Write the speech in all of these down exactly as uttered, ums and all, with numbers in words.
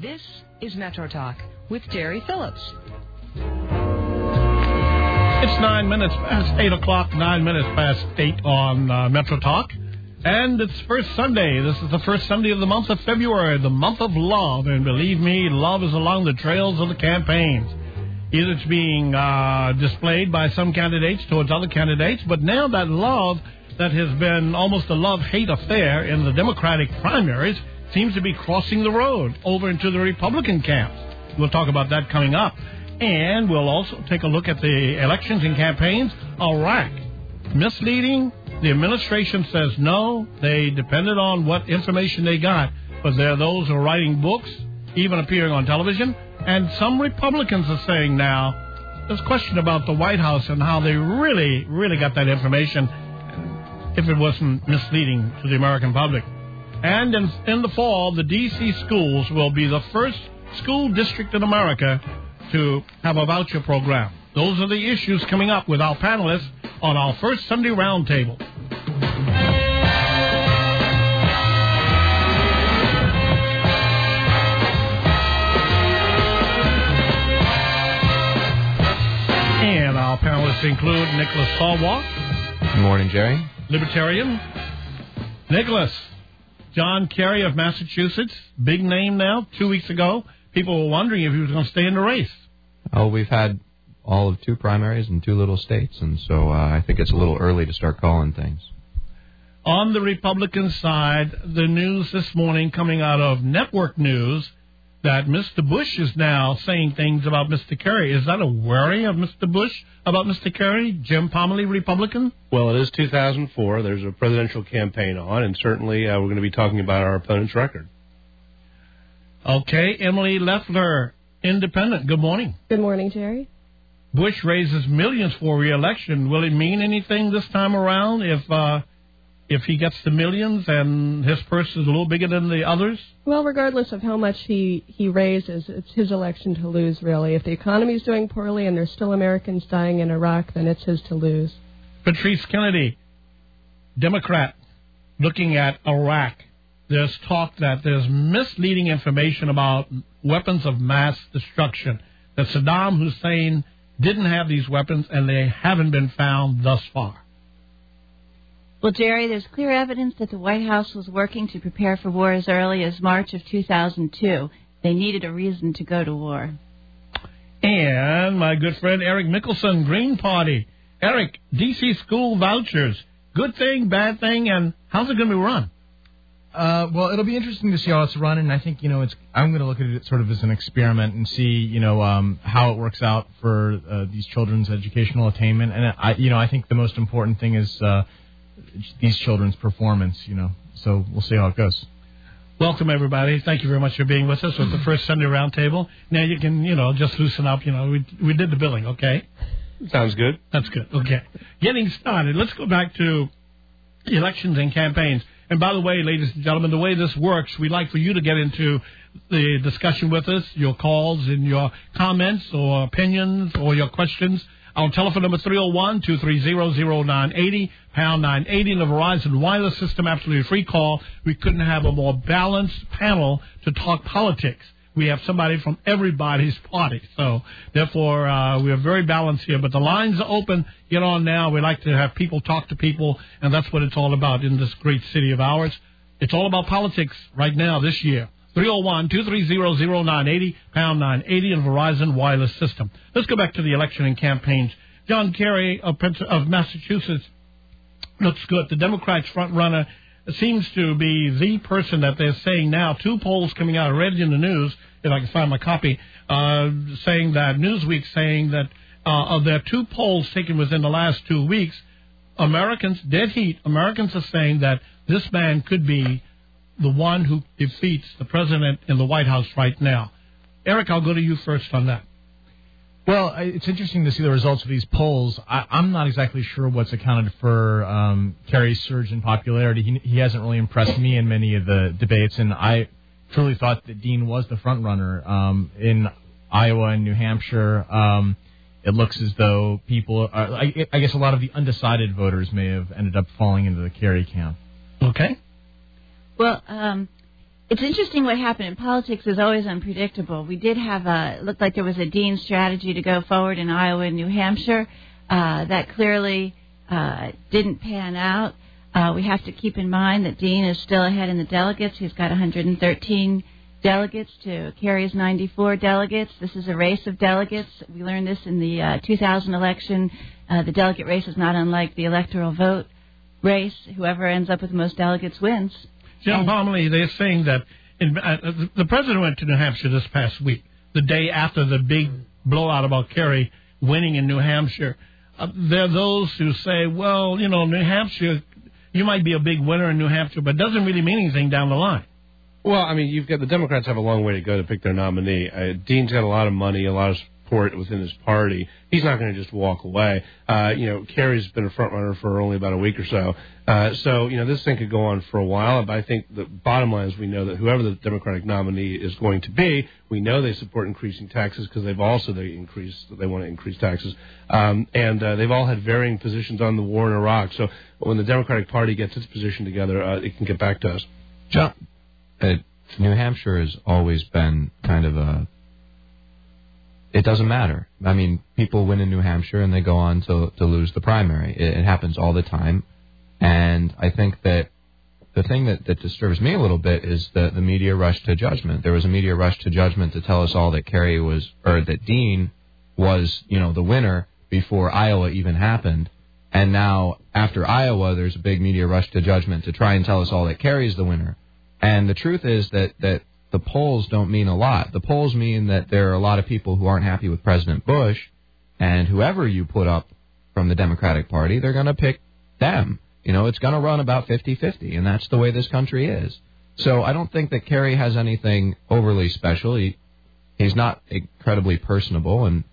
This is Metro Talk with Jerry Phillips. It's nine minutes past eight o'clock, nine minutes past eight on uh, Metro Talk. And it's first Sunday. This is the first Sunday of the month of February, the month of love. And believe me, love is along the trails of the campaigns. Either it's being uh, displayed by some candidates towards other candidates, but now that love that has been almost a love-hate affair in the Democratic primaries seems to be crossing the road over into the Republican camps. We'll talk about that coming up. And we'll also take a look at the elections and campaigns. Iraq, misleading. The administration says no. They depended on what information they got. But there are those who are writing books, even appearing on television. And some Republicans are saying now, there's a question about the White House and how they really, really got that information, if it wasn't misleading to the American public. And in, in the fall, the D C schools will be the first school district in America to have a voucher program. Those are the issues coming up with our panelists on our first Sunday Roundtable. And our panelists include Nicholas Sarwark. Good morning, Jerry. Libertarian. Nicholas, John Kerry of Massachusetts, big name now. Two weeks ago, people were wondering if he was going to stay in the race. Oh, we've had all of two primaries in two little states, and so uh, I think it's a little early to start calling things. On the Republican side, the news this morning coming out of Network News that Mister Bush is now saying things about Mister Kerry. Is that a worry of Mister Bush about Mister Kerry? Jim Pomerly, Republican? Well, it is two thousand four. There's a presidential campaign on, and certainly uh, we're going to be talking about our opponent's record. Okay, Emily Leffler, Independent. Good morning. Good morning, Jerry. Bush raises millions for re-election. Will it mean anything this time around if uh, if he gets the millions and his purse is a little bigger than the others? Well, regardless of how much he, he raises, it's his election to lose, really. If the economy is doing poorly and there's still Americans dying in Iraq, then it's his to lose. Patrice Kennedy, Democrat, looking at Iraq. There's talk that there's misleading information about weapons of mass destruction, that Saddam Hussein didn't have these weapons and they haven't been found thus far. Well, Jerry, there's clear evidence that the White House was working to prepare for war as early as March of two thousand two. They needed a reason to go to war. And my good friend Eric Mickelson, Green Party. Eric, D C school vouchers, good thing, bad thing, and how's it going to be run? Uh, well, it'll be interesting to see how it's run, and I think, you know, it's. I'm going to look at it sort of as an experiment and see, you know, um, how it works out for uh, these children's educational attainment. And I, you know, I think the most important thing is uh, these children's performance. You know, so we'll see how it goes. Welcome, everybody. Thank you very much for being with us with the first Sunday Roundtable. Now you can, you know, just loosen up. You know, we we did the billing, okay? Sounds good. That's good. Okay, getting started. Let's go back to elections and campaigns. And by the way, ladies and gentlemen, the way this works, we'd like for you to get into the discussion with us, your calls and your comments or opinions or your questions. Our telephone number three oh one, two three zero, zero nine eight zero, pound nine eighty, and the Verizon wireless system, absolutely free call. We couldn't have a more balanced panel to talk politics. We have somebody from everybody's party. So, therefore, uh, we are very balanced here. But the lines are open. Get on now. We like to have people talk to people, and that's what it's all about in this great city of ours. It's all about politics right now this year. three oh one, two three zero, zero nine eight zero, pound nine eighty, and Verizon wireless system. Let's go back to the election and campaigns. John Kerry of, of Massachusetts looks good. The Democrats' front runner seems to be the person that they're saying now. Two polls coming out. I read it in the news, if I can find my copy, uh, saying that, Newsweek saying that uh, of their two polls taken within the last two weeks, Americans, dead heat, Americans are saying that this man could be the one who defeats the president in the White House right now. Eric, I'll go to you first on that. Well, it's interesting to see the results of these polls. I, I'm not exactly sure what's accounted for um, Kerry's surge in popularity. He, he hasn't really impressed me in many of the debates, and I truly thought that Dean was the front runner um, in Iowa and New Hampshire. Um, it looks as though people, are, I, I guess, a lot of the undecided voters may have ended up falling into the Kerry camp. Okay. Well, um, It's interesting what happened in politics is always unpredictable. We did have a, it looked like there was a Dean strategy to go forward in Iowa and New Hampshire. Uh, that clearly uh, didn't pan out. Uh, we have to keep in mind that Dean is still ahead in the delegates. He's got one hundred thirteen delegates to Kerry's ninety-four delegates. This is a race of delegates. We learned this in the uh, two thousand election. Uh, the delegate race is not unlike the electoral vote race. Whoever ends up with the most delegates wins. Jim Parmalee, they're saying that in, uh, the president went to New Hampshire this past week, the day after the big blowout about Kerry winning in New Hampshire. Uh, there are those who say, well, you know, New Hampshire, you might be a big winner in New Hampshire, but it doesn't really mean anything down the line. Well, I mean, you've got the Democrats have a long way to go to pick their nominee. Uh, Dean's got a lot of money, a lot of support within his party. He's not going to just walk away. Uh, you know, Kerry's been a front runner for only about a week or so. Uh, so, you know, this thing could go on for a while. But I think the bottom line is we know that whoever the Democratic nominee is going to be, we know they support increasing taxes because they've also they increase they want to increase taxes. Um, and uh, they've all had varying positions on the war in Iraq. So when the Democratic Party gets its position together, uh, it can get back to us. John, uh, New Hampshire has always been kind of a... It doesn't matter. I mean, people win in New Hampshire and they go on to to lose the primary. It, it happens all the time. And I think that the thing that, that disturbs me a little bit is the, the media rush to judgment. There was a media rush to judgment to tell us all that Kerry was, or that Dean was, you know, the winner before Iowa even happened. And now, after Iowa, there's a big media rush to judgment to try and tell us all that Kerry's the winner. And the truth is that, that the polls don't mean a lot. The polls mean that there are a lot of people who aren't happy with President Bush, and whoever you put up from the Democratic Party, they're going to pick them. You know, it's going to run about fifty-fifty, and that's the way this country is. So I don't think that Kerry has anything overly special. He, he's not incredibly personable, and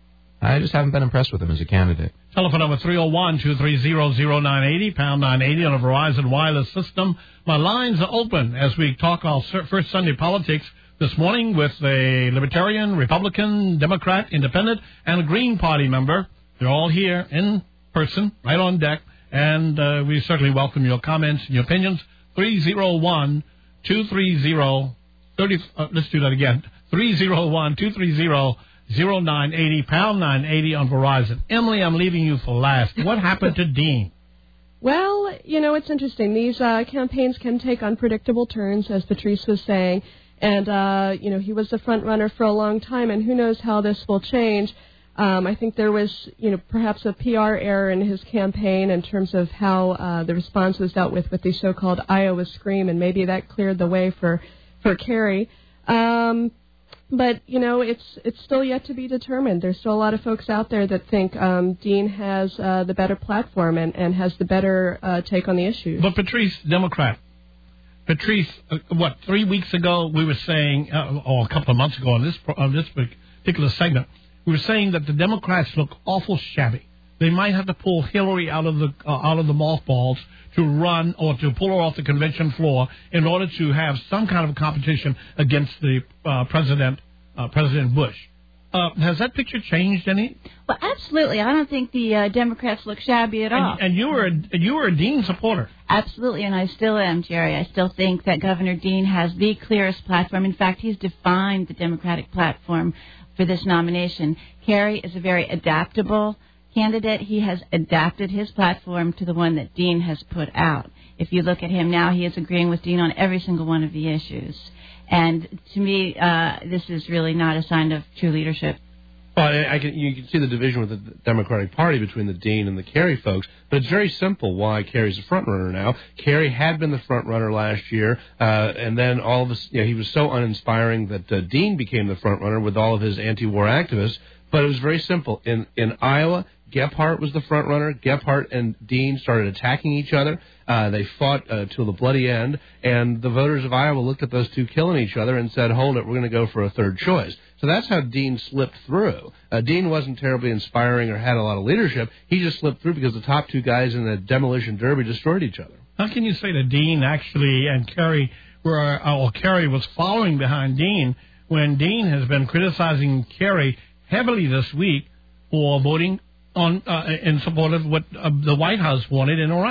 I just haven't been impressed with him as a candidate. Telephone number three oh one, two three zero, zero nine eight zero, pound nine eighty on a Verizon wireless system. My lines are open as we talk our first Sunday politics this morning with a Libertarian, Republican, Democrat, Independent, and a Green Party member. They're all here in person, right on deck. And uh, we certainly welcome your comments and your opinions. three oh one, two three zero, thirty. Uh, let's do that again. three oh one, two three zero, zero nine eight zero, pound nine eighty on Verizon. Emily, I'm leaving you for last. What happened to Dean? Well, you know, it's interesting. These uh, campaigns can take unpredictable turns, as Patrice was saying. And, uh, you know, he was the front runner for a long time, and who knows how this will change. Um, I think there was, you know, perhaps a P R error in his campaign in terms of how uh, the response was dealt with with the so-called Iowa Scream, and maybe that cleared the way for for Kerry. Um, but you know, it's it's still yet to be determined. There's still a lot of folks out there that think um, Dean has uh, the better platform and, and has the better uh, take on the issue. But Patrice, Democrat. Patrice, uh, what three weeks ago we were saying, uh, or a couple of months ago on this on this particular segment. We were saying that the Democrats look awful shabby. They might have to pull Hillary out of the uh, out of the mothballs to run or to pull her off the convention floor in order to have some kind of competition against the uh, president, uh, President Bush. Uh, has that picture changed any? Well, absolutely. I don't think the uh, Democrats look shabby at all. And, and you were a, you were a Dean supporter. Absolutely, and I still am, Jerry. I still think that Governor Dean has the clearest platform. In fact, he's defined the Democratic platform for this nomination. Kerry is a very adaptable candidate. He has adapted his platform to the one that Dean has put out. If you look at him now, he is agreeing with Dean on every single one of the issues. And to me, uh, this is really not a sign of true leadership. Well, I can, you can see the division with the Democratic Party between the Dean and the Kerry folks, but it's very simple why Kerry's the front runner now. Kerry had been the front runner last year, uh, and then all of us, you know, he was so uninspiring that uh, Dean became the front runner with all of his anti-war activists. But it was very simple. In in Iowa, Gephardt was the front runner. Gephardt and Dean started attacking each other. Uh, they fought uh, till the bloody end, and the voters of Iowa looked at those two killing each other and said, hold it, we're going to go for a third choice. So that's how Dean slipped through. Uh, Dean wasn't terribly inspiring or had a lot of leadership. He just slipped through because the top two guys in the demolition derby destroyed each other. How can you say that Dean actually and Kerry were, or Kerry was following behind Dean when Dean has been criticizing Kerry heavily this week for voting on uh, in support of what uh, the White House wanted in Iraq?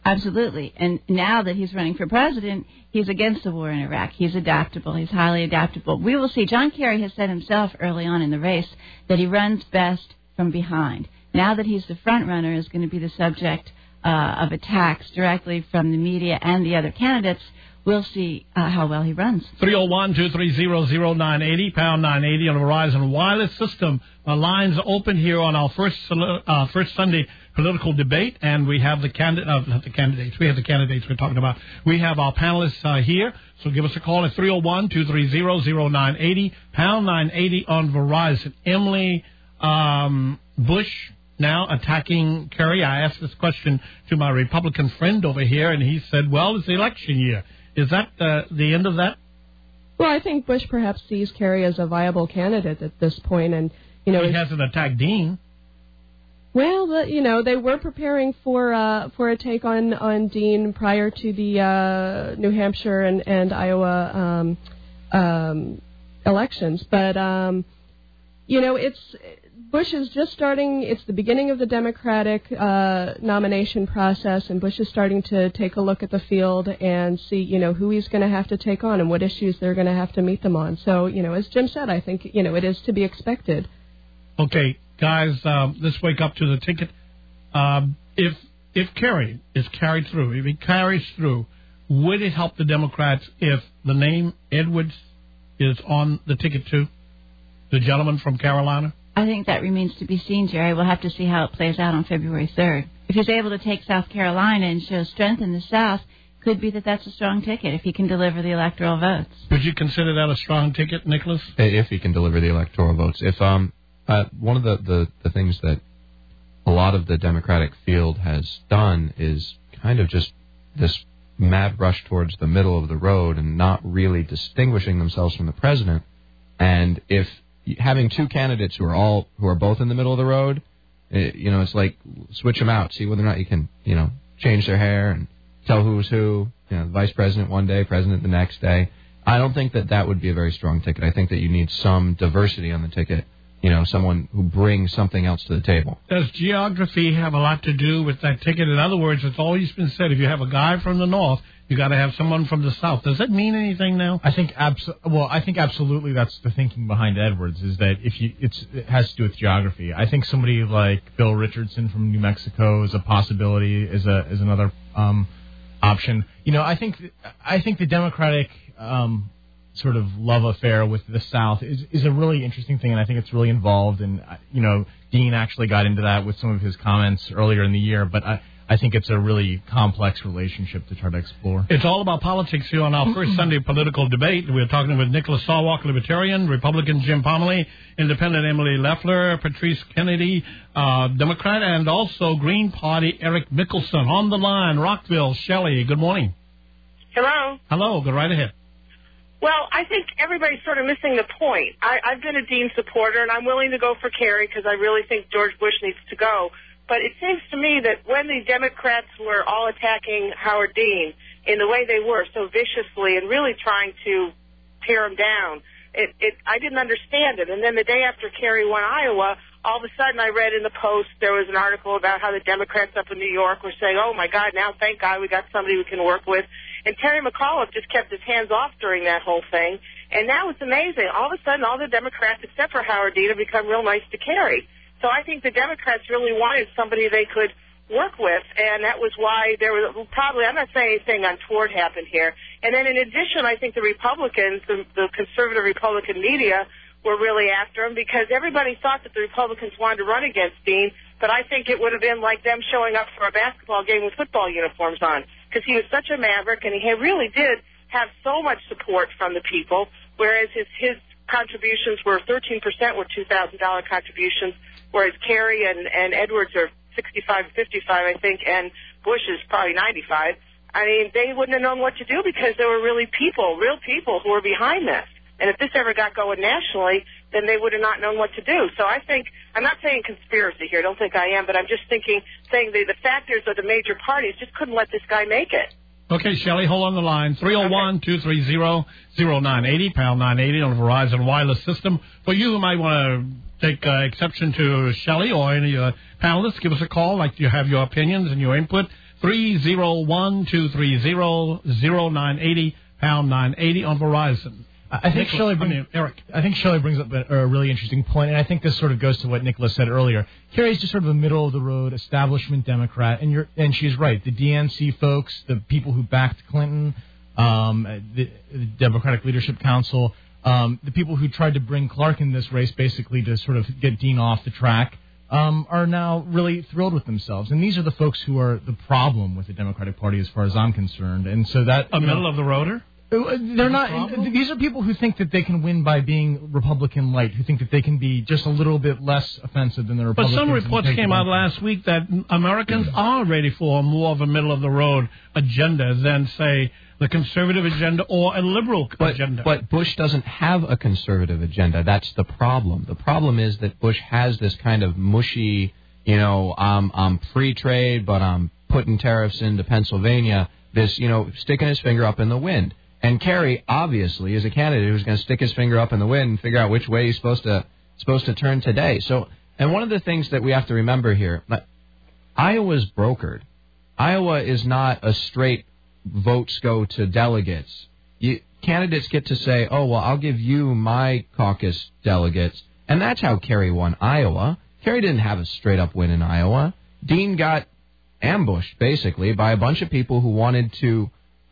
Absolutely. And now that he's running for president, he's against the war in Iraq. He's adaptable. He's highly adaptable. We will see. John Kerry has said himself early on in the race that he runs best from behind. Now that he's the front runner, is going to be the subject uh, of attacks directly from the media and the other candidates. We'll see uh, how well he runs. three oh one, two three zero, zero nine eight zero, pound nine eighty on the Verizon Wireless System. Our lines are open here on our first uh, first Sunday political debate, and we have the candidate, uh, not the candidates, we have the candidates we're talking about. We have our panelists uh, here, so give us a call at three oh one, two three zero, zero nine eight zero, pound nine eighty on Verizon. Emily um, Bush now attacking Kerry. I asked this question to my Republican friend over here, and he said, well, it's the election year. Is that uh, the end of that? Well, I think Bush perhaps sees Kerry as a viable candidate at this point, and you know he hasn't attacked Dean. Well, the, you know they were preparing for uh, for a take on, on Dean prior to the uh, New Hampshire and and Iowa um, um, elections, but um, you know it's. Bush is just starting, it's the beginning of the Democratic uh, nomination process, and Bush is starting to take a look at the field and see, you know, who he's going to have to take on and what issues they're going to have to meet them on. So, you know, as Jim said, I think, you know, it is to be expected. Okay, guys, um, let's wake up to the ticket. Um, if if Kerry is carried through, if he carries through, would it help the Democrats if the name Edwards is on the ticket too? The gentleman from Carolina? I think that remains to be seen, Jerry. We'll have to see how it plays out on February third. If he's able to take South Carolina and show strength in the South, could be that that's a strong ticket if he can deliver the electoral votes. Would you consider that a strong ticket, Nicholas? If he can deliver the electoral votes. If um, uh, one of the, the, the things that a lot of the Democratic field has done is kind of just this mad rush towards the middle of the road and not really distinguishing themselves from the president. And if having two candidates who are all who are both in the middle of the road, it, you know, it's like switch them out, see whether or not you can, you know, change their hair and tell who's who. You know, the vice president one day, president the next day. I don't think that that would be a very strong ticket. I think that you need some diversity on the ticket. You know, someone who brings something else to the table. Does geography have a lot to do with that ticket? In other words, it's always been said, if you have a guy from the north, you got to have someone from the south. Does that mean anything now? I think abso- well, I think absolutely that's the thinking behind Edwards, is that if you it's it has to do with geography. I think somebody like Bill Richardson from New Mexico is a possibility, is a is another um, option. You know, I think I think the Democratic um, sort of love affair with the South is is a really interesting thing, and I think it's really involved. And you know, Dean actually got into that with some of his comments earlier in the year, but I. I think it's a really complex relationship to try to explore. It's all about politics here on our first Sunday political debate. We're talking with Nicholas Sarwark, Libertarian, Republican Jim Pomerly, Independent Emily Leffler, Patrice Kennedy, uh, Democrat, and also Green Party Eric Mickelson. On the line, Rockville, Shelley, good morning. Hello. Hello, go right ahead. Well, I think everybody's sort of missing the point. I, I've been a Dean supporter, and I'm willing to go for Kerry because I really think George Bush needs to go. But it seems to me that when the Democrats were all attacking Howard Dean in the way they were, so viciously, and really trying to tear him down, it, it, I didn't understand it. And then the day after Kerry won Iowa, all of a sudden I read in the Post there was an article about how the Democrats up in New York were saying, oh, my God, now thank God we got somebody we can work with. And Terry McAuliffe just kept his hands off during that whole thing. And now it's amazing. All of a sudden, all the Democrats, except for Howard Dean, have become real nice to Kerry. So I think the Democrats really wanted somebody they could work with, and that was why there was probably, I'm not saying anything untoward happened here. And then in addition, I think the Republicans, the, the conservative Republican media, were really after him because everybody thought that the Republicans wanted to run against Dean, but I think it would have been like them showing up for a basketball game with football uniforms on because he was such a maverick, and he really did have so much support from the people, whereas his, his contributions were thirteen percent were two thousand dollars contributions, whereas Kerry and, and Edwards are sixty-five, fifty-five, I think, and Bush is probably ninety-five. I mean, they wouldn't have known what to do because there were really people, real people who were behind this. And if this ever got going nationally, then they would have not known what to do. So I think, I'm not saying conspiracy here, don't think I am, but I'm just thinking, saying the, the factors of the major parties just couldn't let this guy make it. Okay, Shelley, hold on the line. three oh one, two three zero, zero nine eight zero, pound nine eighty on the Verizon Wireless System. For you who might want to take uh, exception to Shelley or any uh, panelists, give us a call. Like you have your opinions and your input. three oh one, two three zero, zero nine eight zero, pound nine eighty on Verizon. I think Nicholas, Shelley, I bring, mean, Eric. I think Shelley brings up a, a really interesting point, and I think this sort of goes to what Nicholas said earlier. Kerry's just sort of a middle of the road establishment Democrat, and you're and she's right. The D N C folks, the people who backed Clinton, um, the, the Democratic Leadership Council, um, the people who tried to bring Clark in this race, basically to sort of get Dean off the track, um, are now really thrilled with themselves. And these are the folks who are the problem with the Democratic Party, as far as I'm concerned. And so that a middle know, of the roader. They're not. These are people who think that they can win by being Republican light, who think that they can be just a little bit less offensive than the Republicans. But some reports came out last week that Americans are ready for more of a middle of the road agenda than, say, the conservative agenda or a liberal but, agenda. But Bush doesn't have a conservative agenda. That's the problem. The problem is that Bush has this kind of mushy, you know, um, I'm free trade, but I'm putting tariffs into Pennsylvania. This, you know, sticking his finger up in the wind. And Kerry, obviously, is a candidate who's going to stick his finger up in the wind and figure out which way he's supposed to supposed to turn today. So, and one of the things that we have to remember here, Iowa's brokered. Iowa is not a straight votes go to delegates. You, candidates get to say, oh, well, I'll give you my caucus delegates. And that's how Kerry won Iowa. Kerry didn't have a straight-up win in Iowa. Dean got ambushed, basically, by a bunch of people who wanted to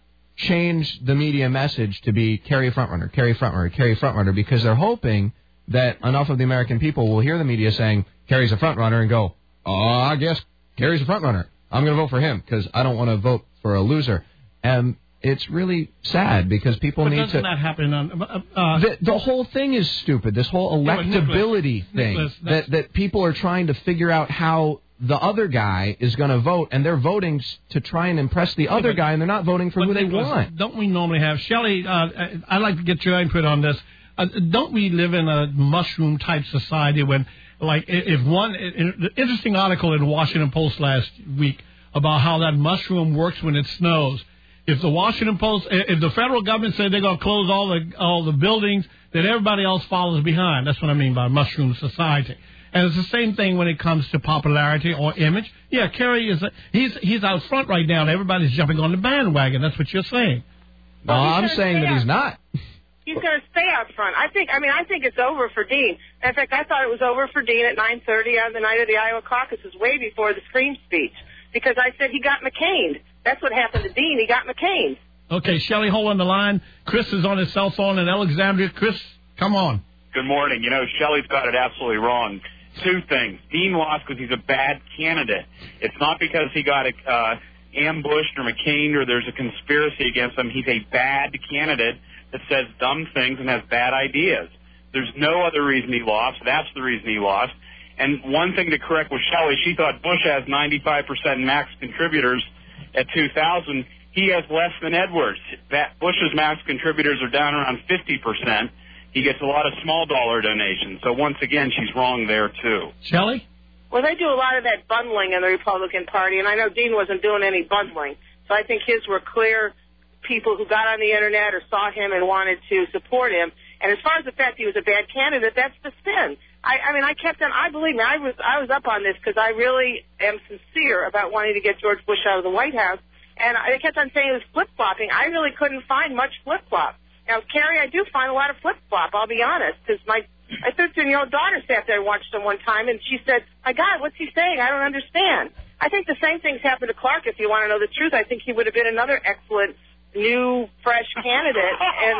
change the media message to be Kerry frontrunner, Kerry frontrunner, Kerry frontrunner, because they're hoping that enough of the American people will hear the media saying Kerry's a frontrunner and go, oh, I guess Kerry's a frontrunner. I'm going to vote for him because I don't want to vote for a loser. And it's really sad because people but need doesn't to... that happen on... Uh, uh, the, the whole thing is stupid, this whole electability Nicholas, thing, Nicholas, that, that people are trying to figure out how the other guy is going to vote, and they're voting to try and impress the other yeah, but, guy, and they're not voting for who Nicholas, they want. Don't we normally have... Shelley, uh, I'd like to get your input on this. Uh, don't we live in a mushroom-type society when, like, if one... The interesting article in the Washington Post last week about how that mushroom works when it snows. If the Washington Post... If the federal government said they're going to close all the all the buildings, then everybody else follows behind. That's what I mean by mushroom society. And it's the same thing when it comes to popularity or image. Yeah, Kerry is a, he's he's out front right now, and everybody's jumping on the bandwagon. That's what you're saying. No, well, I'm saying that out, he's not. He's going to stay out front. I think. I mean, I think it's over for Dean. In fact, I thought it was over for Dean at nine thirty on the night of the Iowa caucuses, way before the Scream speech, because I said he got McCained. That's what happened to Dean. He got McCained. Okay, Shelley, hold on the line. Chris is on his cell phone in Alexandria. Chris, come on. Good morning. You know, Shelley's got it absolutely wrong. Two things. Dean lost because he's a bad candidate. It's not because he got uh, ambushed or McCained or there's a conspiracy against him. He's a bad candidate that says dumb things and has bad ideas. There's no other reason he lost. That's the reason he lost. And one thing to correct with Shelley, she thought Bush has ninety-five percent max contributors at two thousand. He has less than Edwards. Bush's max contributors are down around fifty percent. He gets a lot of small dollar donations. So once again, she's wrong there, too. Shelley? Well, they do a lot of that bundling in the Republican Party, and I know Dean wasn't doing any bundling. So I think his were clear people who got on the Internet or saw him and wanted to support him. And as far as the fact he was a bad candidate, that's the spin. I, I mean, I kept on, I believe me, I was, I was up on this because I really am sincere about wanting to get George Bush out of the White House. And I kept on saying it was flip-flopping. I really couldn't find much flip-flop. Now, Kerry, I do find a lot of flip-flop, I'll be honest, because my my thirteen-year-old daughter sat there and watched him one time, and she said, my God, what's he saying? I don't understand. I think the same thing's happened to Clark, if you want to know the truth. I think he would have been another excellent, new, fresh candidate. And,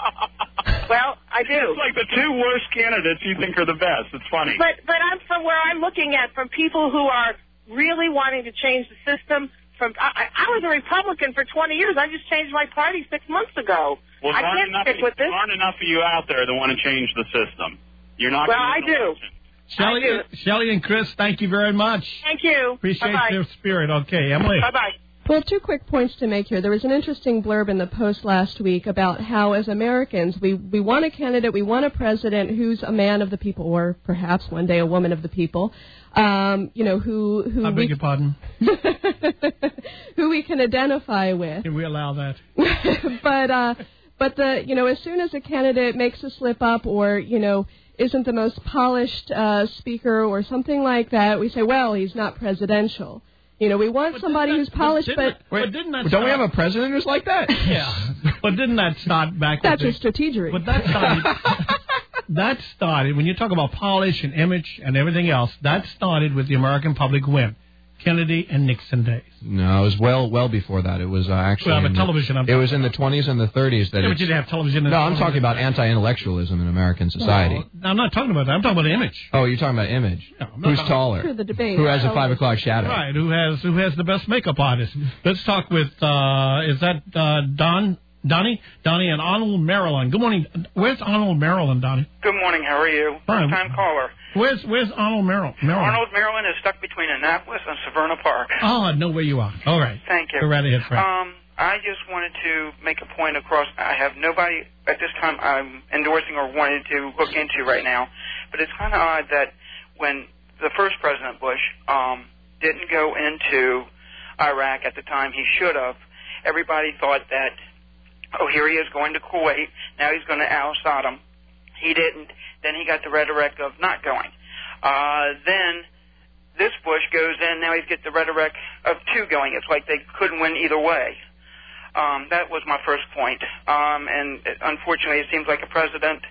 well, I do. It's like the two worst candidates you think are the best. It's funny. But, but I'm from where I'm looking at, from people who are really wanting to change the system. From I, I was a Republican for twenty years. I just changed my party six months ago. Well, I can't enough, stick with this. There aren't enough of you out there that want to change the system. You're not. Well, I do. Shelley, I do. Shelley and Chris, thank you very much. Thank you. Appreciate Bye-bye. their spirit. Okay, Emily. Bye-bye. Well, two quick points to make here. There was an interesting blurb in the Post last week about how, as Americans, we, we want a candidate, we want a president who's a man of the people, or perhaps one day a woman of the people. Um, you know, who who I we, beg your pardon. who we can identify with. Can we allow that? but uh, but the you know, as soon as a candidate makes a slip up, or you know, isn't the most polished uh, speaker or something like that, we say, well, he's not presidential. You know, we want But somebody didn't who's that- polished, but but didn't that- but didn't that Don't we start- have a president who's like that? Yeah, but didn't that start back? that's with a strategery. But that started. That started when you talk about polish and image and everything else. That started with the American public win, Kennedy and Nixon days. No, it was well well before that. It was uh, actually Well, but in the- television, I'm it was talking in the about. twenties and the thirties that Yeah, but it's- you didn't have television. In No, the I'm talking about twenties. anti-intellectualism in American society. No, I'm not talking about that. I'm talking about image. Oh, you're talking about image. No, I'm not Who's talking- taller? For the debate. Who has a Oh. five o'clock shadow? Right, who has who has the best makeup artist? Let's talk with uh, is that uh, Don Donnie Donnie in Arnold, Maryland. Good morning. Where's Arnold, Maryland, Donnie? Good morning. How are you? Fine. First time caller. Where's Where's Arnold, Maryland? Maryland? Arnold, Maryland is stuck between Annapolis and Severna Park. Oh, I know where you are. All right. Thank you. Go right ahead, Frank. Um, I just wanted to make a point across. I have nobody at this time I'm endorsing or wanted to look into right now, but it's kind of odd that when the first President Bush um, didn't go into Iraq at the time he should have, everybody thought that, oh, here he is going to Kuwait. Now he's going to oust Saddam. He didn't. Then he got the rhetoric of not going. Uh, then this Bush goes in. Now he's got the rhetoric of two going. It's like they couldn't win either way. Um, that was my first point. Um, and it, unfortunately, it seems like a president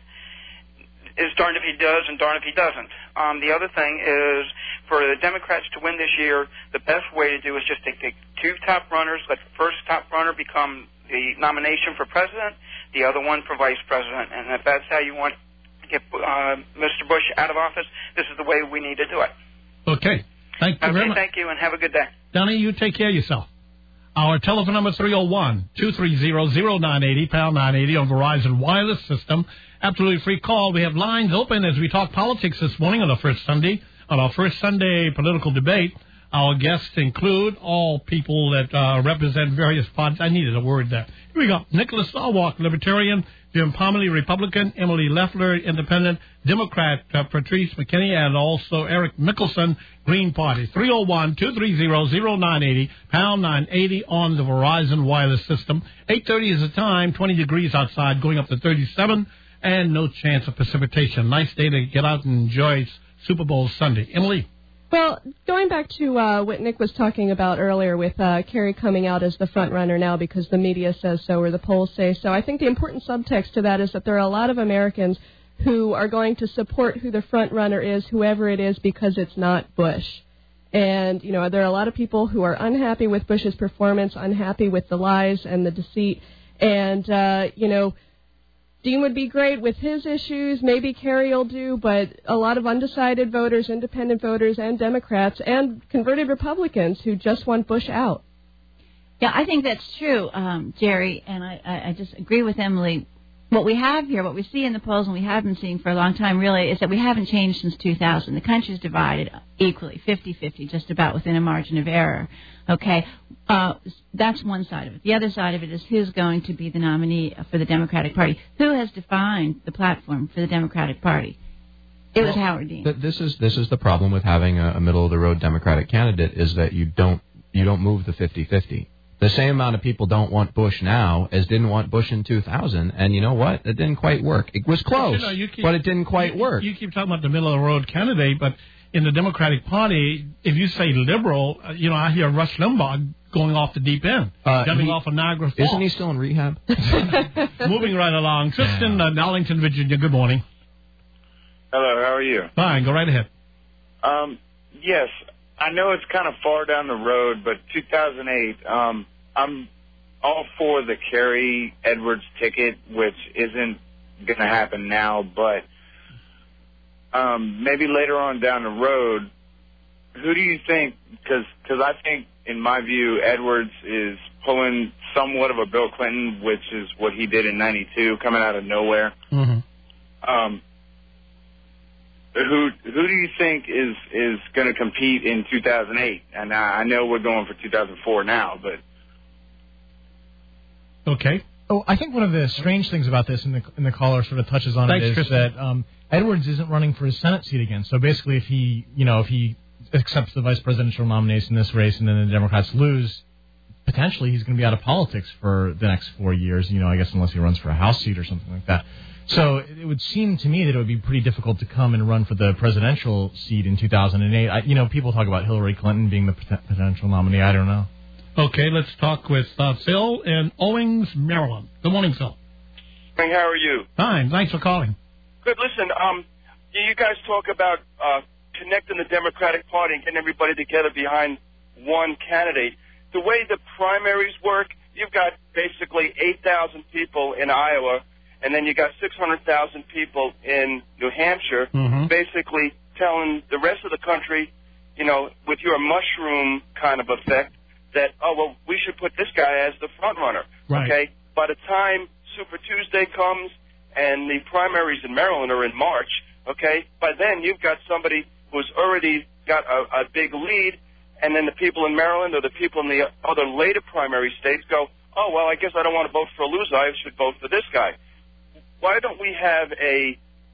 is darned if he does and darned if he doesn't. Um, the other thing is for the Democrats to win this year, the best way to do is just take the two top runners, let the first top runner become the nomination for president, the other one for vice president. And if that's how you want to get uh, Mister Bush out of office, this is the way we need to do it. Okay. Thank you Okay, very much. thank you, and have a good day. Donnie, you take care of yourself. Our telephone number is three oh one, two three zero, zero nine eight zero, pound nine eighty on Verizon Wireless System. Absolutely free call. We have lines open as we talk politics this morning on the first Sunday, on our first Sunday political debate. Our guests include all people that uh, represent various parties. I needed a word there. Here we go. Nicholas Sarwark, Libertarian. Jim Pomerly, Republican. Emily Leffler, Independent. Democrat uh, Patrice McKinney, and also Eric Mickelson, Green Party. three oh one, two three zero, zero nine eight zero, pound nine eighty on the Verizon Wireless System. eight thirty is the time, twenty degrees outside, going up to thirty-seven, and no chance of precipitation. Nice day to get out and enjoy Super Bowl Sunday. Emily? Well, going back to uh, what Nick was talking about earlier with uh, Kerry coming out as the front runner now because the media says so or the polls say so, I think the important subtext to that is that there are a lot of Americans who are going to support who the front runner is, whoever it is, because it's not Bush. And, you know, there are a lot of people who are unhappy with Bush's performance, unhappy with the lies and the deceit. And, uh, you know, Dean would be great with his issues. Maybe Kerry will do, but a lot of undecided voters, independent voters, and Democrats, and converted Republicans who just want Bush out. Yeah, I think that's true, um, Jerry, and I, I, I just agree with Emily. What we have here, what we see in the polls, and we have been seeing for a long time, really, is that we haven't changed since two thousand. The country's divided equally, fifty-fifty, just about within a margin of error. Okay, uh, that's one side of it. The other side of it is who's going to be the nominee for the Democratic Party. Who has defined the platform for the Democratic Party? It was well, Howard Dean. Th- this is this is the problem with having a, a middle of the road Democratic candidate is that you don't you don't move the fifty-fifty. The same amount of people don't want Bush now as didn't want Bush in two thousand, and you know what? It didn't quite work. It was close, But, you know, you keep, but it didn't quite you, work. You keep talking about the middle-of-the-road candidate, but in the Democratic Party, if you say liberal, uh, you know, I hear Rush Limbaugh going off the deep end, Uh, jumping he- off of Niagara Falls. Isn't he still in rehab? Moving right along. Tristan, uh, Arlington, Virginia, good morning. Hello, how are you? Fine, go right ahead. Um, yes, I know it's kind of far down the road, but two thousand eight, um, I'm all for the Kerry Edwards ticket, which isn't going to happen now, but um, maybe later on down the road, who do you think, because I think, in my view, Edwards is pulling somewhat of a Bill Clinton, which is what he did in ninety-two, coming out of nowhere. Mm-hmm. Um, who who do you think is, is going to compete in two thousand eight? And I, I know we're going for two thousand four now, but... Okay. Oh, I think one of the strange things about this, and the, and the caller sort of touches on Thanks, it, is Tristan. that um, Edwards isn't running for his Senate seat again. So basically, if he, you know, if he accepts the vice presidential nomination in this race, and then the Democrats lose, potentially he's going to be out of politics for the next four years. You know, I guess unless he runs for a House seat or something like that. So it would seem to me that it would be pretty difficult to come and run for the presidential seat in two thousand eight. I, you know, people talk about Hillary Clinton being the potential nominee. I don't know. Okay, let's talk with uh, Phil in Owings, Maryland. Good morning, Phil. How are you? Fine. Thanks for calling. Good. Listen, um, you guys talk about uh, connecting the Democratic Party and getting everybody together behind one candidate. The way the primaries work, you've got basically eight thousand people in Iowa, and then you got six hundred thousand people in New Hampshire, mm-hmm. basically telling the rest of the country, you know, with your mushroom kind of effect, that, oh, well, we should put this guy as the front runner. Right. Okay? By the time Super Tuesday comes and the primaries in Maryland are in March, okay, by then you've got somebody who's already got a, a big lead, and then the people in Maryland or the people in the other later primary states go, oh, well, I guess I don't want to vote for a loser. I should vote for this guy. Why don't we have a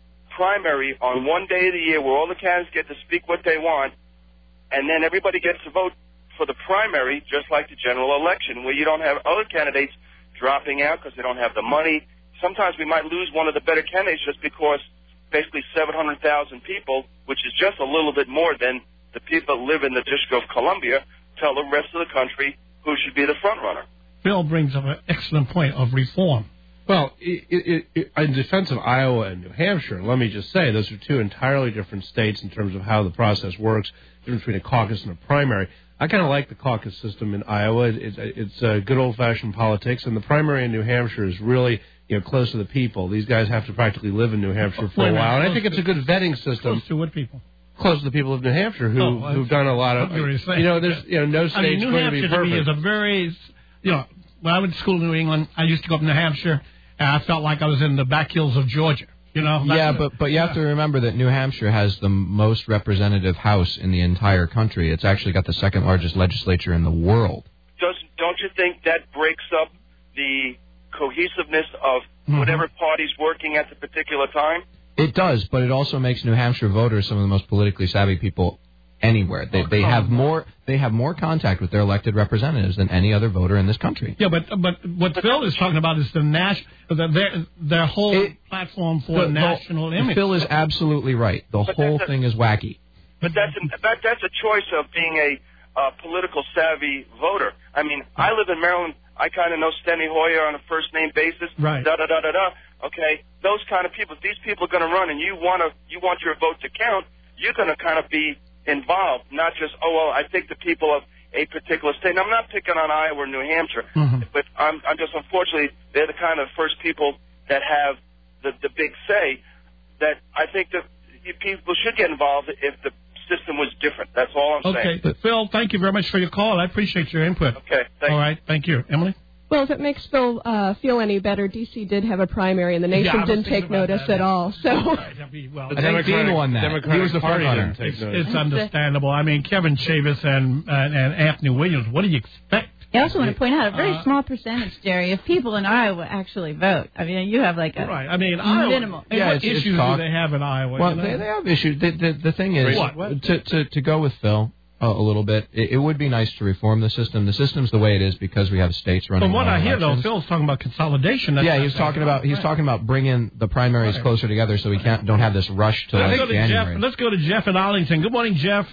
primary on one day of the year where all the candidates get to speak what they want, and then everybody gets to vote for the primary, just like the general election, where you don't have other candidates dropping out because they don't have the money. Sometimes we might lose one of the better candidates just because basically seven hundred thousand people, which is just a little bit more than the people that live in the District of Columbia, tell the rest of the country who should be the front runner. Phil brings up an excellent point of reform. Well, it, it, it, in defense of Iowa and New Hampshire, let me just say those are two entirely different states in terms of how the process works, difference between a caucus and a primary. I kind of like the caucus system in Iowa. It, it, it's uh, good old-fashioned politics, and the primary in New Hampshire is really, you know, close to the people. These guys have to practically live in New Hampshire for Wait a a minute, while, and I close think it's to- a good vetting system. Close to what people? Close to the people of New Hampshire who, Oh, I- who've done a lot of, I was gonna say. you know, there's, you know, no state's I mean, New going to be Hampshire to me perfect. is a very, you know, when I went to school in New England, I used to go up to New Hampshire, and I felt like I was in the back hills of Georgia. You know? Yeah, That's- but but you have to remember that New Hampshire has the most representative House in the entire country. It's actually got the second largest legislature in the world. Does, don't you think that breaks up the cohesiveness of Mm-hmm. whatever party's working at the particular time? It does, but it also makes New Hampshire voters some of the most politically savvy people anywhere. They they have more they have more contact with their elected representatives than any other voter in this country. Yeah, but but what Phil is talking about is the national, their their whole It- platform for The- the- national image. Phil is absolutely right. The But whole that's a- thing is wacky. But that's a, that, that's a choice of being a uh, political savvy voter. I mean, I live in Maryland. I kind of know Steny Hoyer on a first name basis. Right. Da da da da da. Okay, those kind of people. If these people are going to run, and you want to, you want your vote to count, you're going to kind of be involved, not just oh well, I think the people of a particular state. And I'm not picking on Iowa or New Hampshire, Mm-hmm. but I'm, I'm just unfortunately they're the kind of first people that have the the big say. That I think that people should get involved if the system was different. That's all I'm saying. Okay, Phil, thank you very much for your call. I appreciate your input. Okay, thank All you. right, thank you. Emily? Well, if it makes Phil uh, feel any better, D C did have a primary, and the Yeah, I nation was didn't thinking take about notice that. at all. So, Well, The I think Dean won that. Democratic He was the Party front runner. didn't take it's, notice. it's understandable. I mean, Kevin Chavis and, and and Anthony Williams, what do you expect? I also want to point out a very Uh, small percentage, Jerry, of people in Iowa actually vote. I mean, you have like a Right. I mean, Iowa, minimal. I mean, Yeah, what it's- it's issues do talk. they have in Iowa? Well, you know? they, they have issues. The, the, the thing is, What? What? To, to to go with Phil uh, a little bit, it, it would be nice to reform the system. The system's the way it is because we have states running. From what their I own hear, though, elections. Phil's talking about consolidation. That's Yeah, not he was bad. talking about he's Right. talking about bringing the primaries Right. closer together so we can't don't have this rush to Let's like go to January. Jeff. Let's go to Jeff in Arlington. Good morning, Jeff.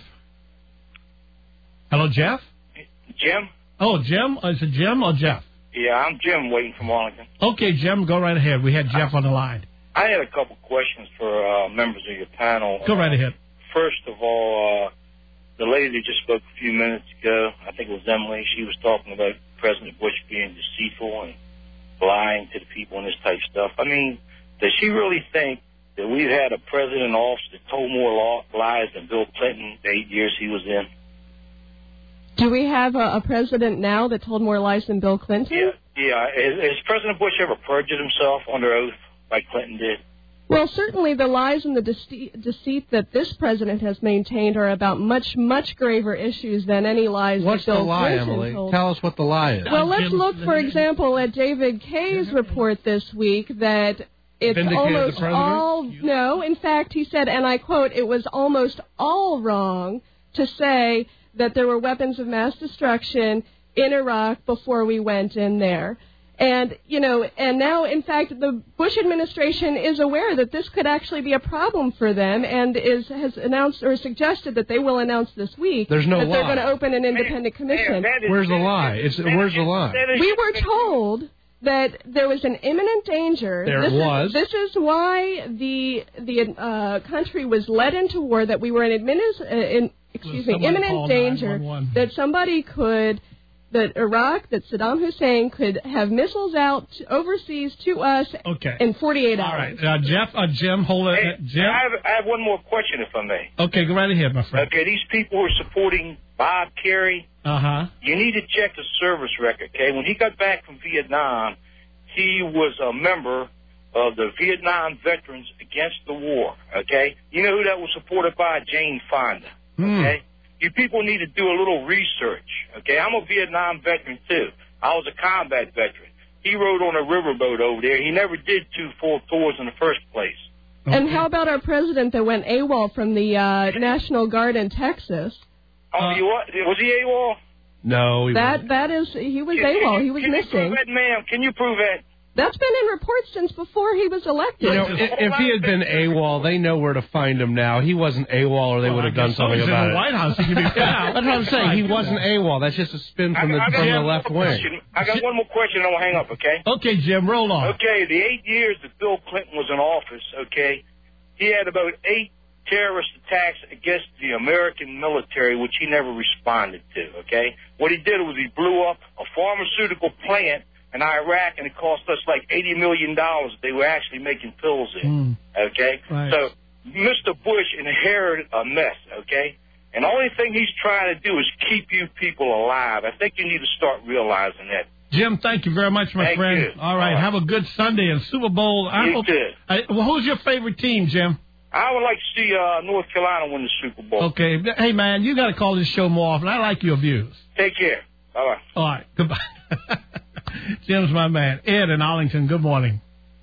Hello, Jeff. Jim? Oh, Jim. Is it Jim or Jeff? Yeah, I'm Jim waiting from Arlington. Okay, Jim, go right ahead. We had Jeff on the line. I had a couple questions for uh, members of your panel. Go right ahead. First of all, uh, the lady that just spoke a few minutes ago, I think it was Emily, she was talking about President Bush being deceitful and lying to the people and this type of stuff. I mean, does she really think that we've had a president in office that told more law, lies than Bill Clinton the eight years he was in? do we have a, a president now that told more lies than Bill Clinton? Yeah, yeah. Has, has President Bush ever perjured himself under oath like Clinton did? Well, certainly the lies and the dece- deceit that this president has maintained are about much, much graver issues than any lies What's that the Bill lie, Clinton Emily? told. Tell us what the lie is. Well, let's Jim- look, for example, at David Kaye's report this week that it's Vindicated the almost president? all, no, in fact, he said, and I quote, it was almost all wrong to say that there were weapons of mass destruction in Iraq before we went in there. And, you know, and now, in fact, the Bush administration is aware that this could actually be a problem for them and is has announced or suggested that they will announce this week There's no that they're lie. going to open an independent commission. Where's the lie? It's, where's the lie? We were told that there was an imminent danger. There this it was. Is, this is why the the uh, country was led into war, that we were in, administ- uh, in excuse me, imminent danger, that somebody could, that Iraq, that Saddam Hussein could have missiles out to, overseas to us okay. in forty-eight All hours. right. Uh, Jeff, uh, Jim, hold it. Hey, Uh, Jim? I have, I have one more question, if I may. Okay, go right ahead, my friend. Okay, these people who are supporting Bob Kerrey, Uh-huh. you need to check the service record, okay? When he got back from Vietnam, he was a member of the Vietnam Veterans Against the War, okay? You know who that was supported by? Jane Fonda, okay? Mm. You people need to do a little research, okay? I'm a Vietnam veteran, too. I was a combat veteran. He rode on a riverboat over there. He never did two full tours in the first place. Okay. And how about our president that went AWOL from the uh, National Guard in Texas? Oh, uh, you what? Was he AWOL? No, he that wasn't. That is, he was can, AWOL. He was can missing. Can you prove that, ma'am? Can you prove that? That's been in reports since before he was elected. You know, if, if he had been AWOL, they know where to find him now. He wasn't AWOL, or they well, would have done something so about in it. The White House, he could be That's what I'm saying. He wasn't AWOL. That's just a spin from the, I, I from the left wing. Question. I got one more question, and I'll hang up. Okay. Okay, Jim, roll on. Okay, the eight years that Bill Clinton was in office, okay, he had about eight terrorist attacks against the American military, which he never responded to, okay? What he did was he blew up a pharmaceutical plant in Iraq, and it cost us like eighty million dollars. They were actually making pills in, mm. okay? Right. So Mister Bush inherited a mess, okay? And the only thing he's trying to do is keep you people alive. I think you need to start realizing that. Jim, thank you very much, my thank friend. You. All right, All right, have a good Sunday and Super Bowl. I you hope, too. I, well, who's your favorite team, Jim? I would like to see uh, North Carolina win the Super Bowl. Okay. Hey, man, you got to call this show more often. I like your views. Take care. Bye-bye. All right. Goodbye. Jim's my man. Ed in Arlington, good morning.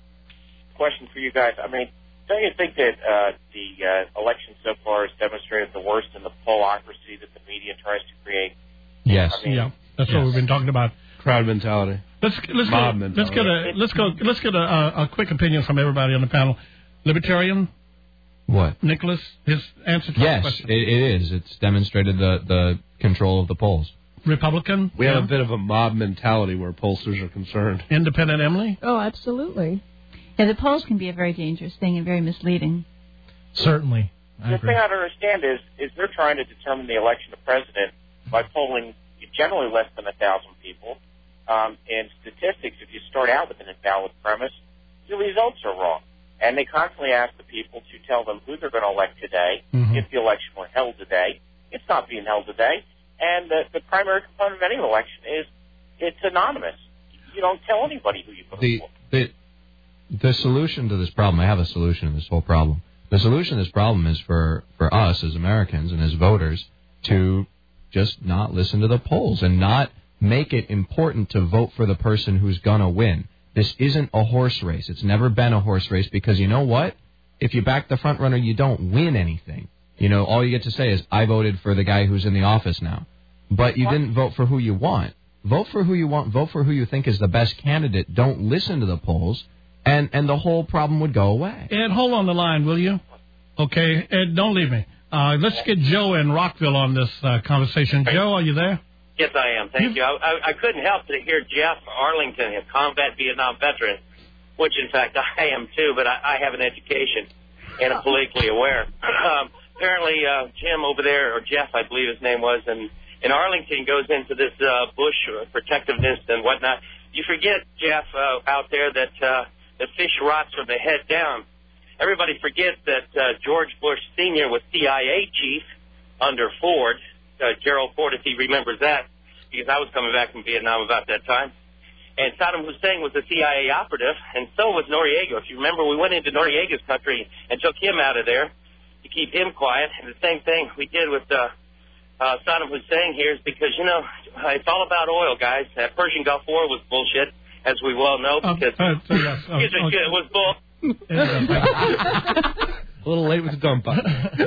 Question for you guys. I mean, don't you think that uh, the uh, election so far has demonstrated the worst in the pollocracy that the media tries to create? Yes. I mean, yeah. That's yes. what we've been talking about. Crowd mentality. Let's let's Mob go, mentality. let's get a let's go let's get a, a quick opinion from everybody on the panel. Libertarian. What? Nicholas, his answer to yes, the question. It, it is. It's demonstrated the, the control of the polls. Republican? We yeah. have a bit of a mob mentality where pollsters are concerned. Independent Emily? Oh, absolutely. Yeah, the polls can be a very dangerous thing and very misleading. Certainly. I the agree. thing I don't understand is, is they're trying to determine the election of president by polling generally less than a thousand people. Um, in statistics, if you start out with an invalid premise, your results are wrong. And they constantly ask the people to tell them who they're going to elect today, mm-hmm. if the election were held today. It's not being held today. And the, the primary component of any election is it's anonymous. You don't tell anybody who you vote The, for. the, the solution to this problem, I have a solution to this whole problem. The solution to this problem is for, for us as Americans and as voters to just not listen to the polls and not make it important to vote for the person who's going to win. This isn't a horse race. It's never been a horse race because you know what? If you back the front runner, you don't win anything. You know, all you get to say is, I voted for the guy who's in the office now. But you didn't vote for who you want. Vote for who you want. Vote for who you think is the best candidate. Don't listen to the polls, and, and the whole problem would go away. Ed, hold on the line, will you? Okay, Ed, don't leave me. Uh, let's get Joe in Rockville on this uh, conversation. Joe, are you there? Yes, I am. Thank you. I, I, I couldn't help but hear Jeff Arlington, a combat Vietnam veteran, which, in fact, I am too, but I, I have an education and am politically aware. Um, apparently, uh, Jim over there, or Jeff, I believe his name was, and in Arlington goes into this uh, bush protectiveness and whatnot. You forget, Jeff, uh, out there that uh, the fish rots from the head down. Everybody forgets that uh, George Bush Senior was C I A chief under Ford, uh, Gerald Ford, if he remembers that, because I was coming back from Vietnam about that time. And Saddam Hussein was a C I A operative, and so was Noriega. If you remember, we went into Noriega's country and took him out of there to keep him quiet. And the same thing we did with uh, uh, Saddam Hussein here is because, you know, it's all about oil, guys. That Persian Gulf War was bullshit, as we well know, because uh, uh, yes, uh, it okay. was bull. A little late with the dump button. Well,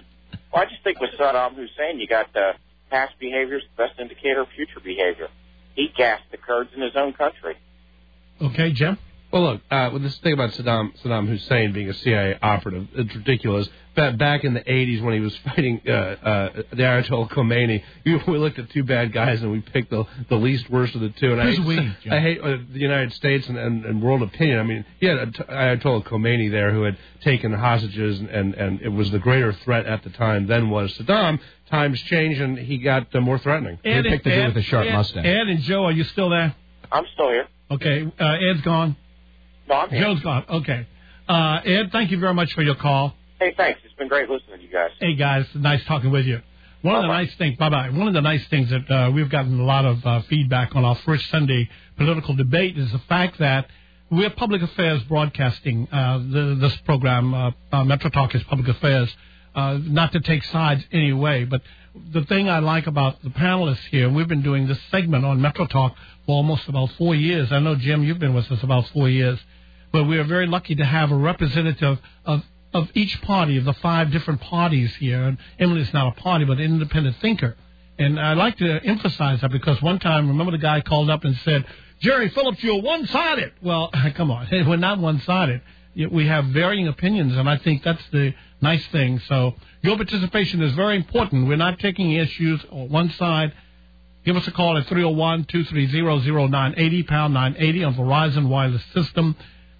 I just think with Saddam Hussein, you got uh, past behavior is the best indicator of future behavior. he gassed the Kurds in his own country. Okay, Jim? Well, look, uh, with this thing about Saddam Saddam Hussein being a C I A operative, it's ridiculous. But back in the eighties when he was fighting uh, uh, the Ayatollah Khomeini, you, we looked at two bad guys and we picked the the least worst of the two. And Who's I, we, Jim? I hate uh, the United States and, and, and world opinion. I mean, he had Ayatollah Khomeini there who had taken hostages, and, and, and it was the greater threat at the time than was Saddam. Times changed, and he got uh, more threatening. Ed, he picked the dude with a sharp Ed, mustache. Ed and Joe, are you still there? I'm still here. Okay, uh, Ed's gone. No, I'm here. Joe's gone. Okay. Uh, Ed, thank you very much for your call. Hey, thanks. It's been great listening to you guys. Hey, guys. Nice talking with you. One of the nice things, bye-bye. One of the nice things that uh, we've gotten a lot of uh, feedback on our first Sunday political debate is the fact that we're public affairs broadcasting. Uh, the, this program, uh, uh, Metro Talk, is public affairs, uh, not to take sides anyway. But the thing I like about the panelists here, we've been doing this segment on Metro Talk for almost about four years. I know, Jim, you've been with us about four years. But we are very lucky to have a representative of, of each party, of the five different parties here. And Emily's not a party, but an independent thinker. And I like to emphasize that because one time, remember the guy called up and said, Jerry Phillips, you're one-sided. Well, come on. We're not one-sided. We have varying opinions, and I think that's the nice thing. So your participation is very important. We're not taking issues on one side. Give us a call at three oh one, two three zero, zero nine eight zero, pound nine eighty on Verizon Wireless System.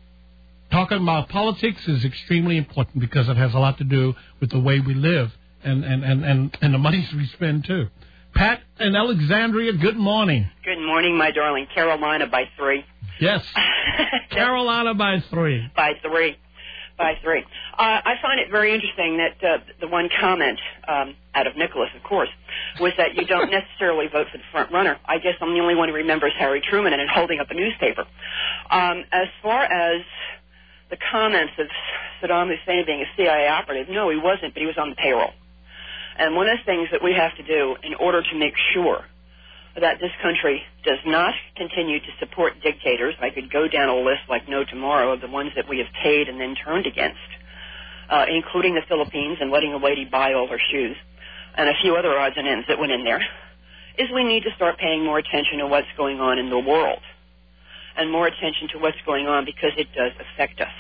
Talking about politics is extremely important because it has a lot to do with the way we live and, and, and, and, and the monies we spend, too. Pat in Alexandria, good morning. Good morning, my darling. Carolina by three. Yes. Carolina by three. By three. By three. Uh, I find it very interesting that uh, the one comment um, out of Nicholas, of course, was that you don't necessarily vote for the front runner. I guess I'm the only one who remembers Harry Truman and holding up a newspaper. Um, as far as the comments of Saddam Hussein being a C I A operative, no, he wasn't, but he was on the payroll. And one of the things that we have to do in order to make sure that this country does not continue to support dictators, I could go down a list like no tomorrow of the ones that we have paid and then turned against, uh, including the Philippines and letting a lady buy all her shoes, and a few other odds and ends that went in there, is we need to start paying more attention to what's going on in the world and more attention to what's going on because it does affect us.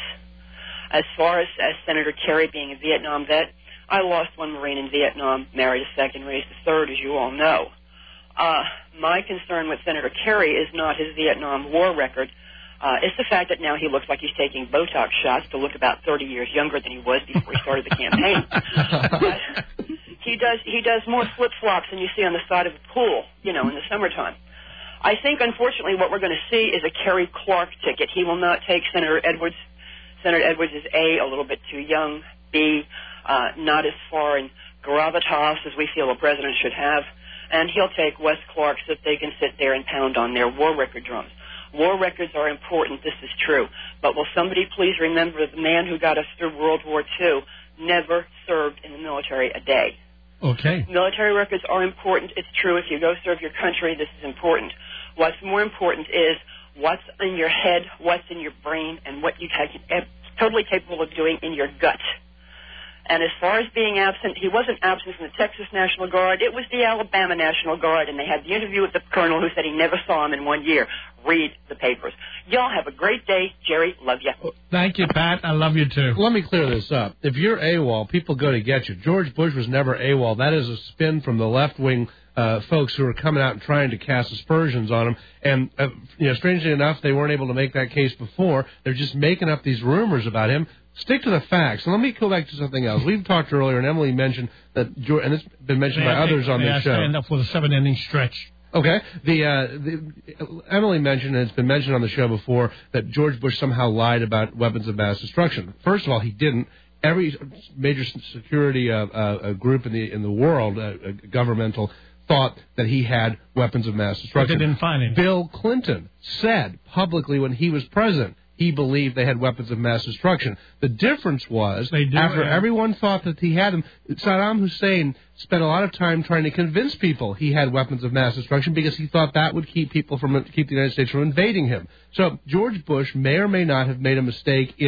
As far as, as Senator Kerry being a Vietnam vet, I lost one Marine in Vietnam, married a second, raised a third, as you all know. Uh, my concern with Senator Kerry is not his Vietnam War record. Uh, it's the fact that now he looks like he's taking Botox shots to look about thirty years younger than he was before he started the campaign. But he does he does more flip-flops than you see on the side of a pool, you know, in the summertime. I think, unfortunately, what we're going to see is a Kerry Clark ticket. He will not take Senator Edwards. Senator Edwards is, A, a little bit too young, B, uh, not as far in gravitas as we feel a president should have, and he'll take Wes Clark so that they can sit there and pound on their war record drums. War records are important, this is true, but will somebody please remember the man who got us through World War Two never served in the military a day. Okay. Military records are important. It's true. If you go serve your country, this is important. What's more important is what's in your head, what's in your brain, and what you are totally capable of doing in your gut. And as far as being absent, he wasn't absent from the Texas National Guard. It was the Alabama National Guard, and they had the interview with the colonel who said he never saw him in one year. Read the papers. Y'all have a great day. Jerry, love you. Thank you, Pat. I love you, too. Let me clear this up. If you're AWOL, people go to get you. George Bush was never AWOL. That is a spin from the left-wing uh, folks who are coming out and trying to cast aspersions on him. And, uh, you know, strangely enough, they weren't able to make that case before. They're just making up these rumors about him. Stick to the facts. And let me go back to something else. We've talked earlier, and Emily mentioned that, and it's been mentioned by others on this show. Stand up for the seven-inning stretch. Okay. The, uh, the Emily mentioned, and it's been mentioned on the show before, that George Bush somehow lied about weapons of mass destruction. First of all, he didn't. Every major security uh, uh, group in the in the world, uh, governmental, thought that he had weapons of mass destruction. But they didn't find any. Bill Clinton said publicly when he was president he believed they had weapons of mass destruction. The difference was, do, after yeah. everyone thought that he had them, Saddam Hussein spent a lot of time trying to convince people he had weapons of mass destruction because he thought that would keep people from keep the United States from invading him. So George Bush may or may not have made a mistake in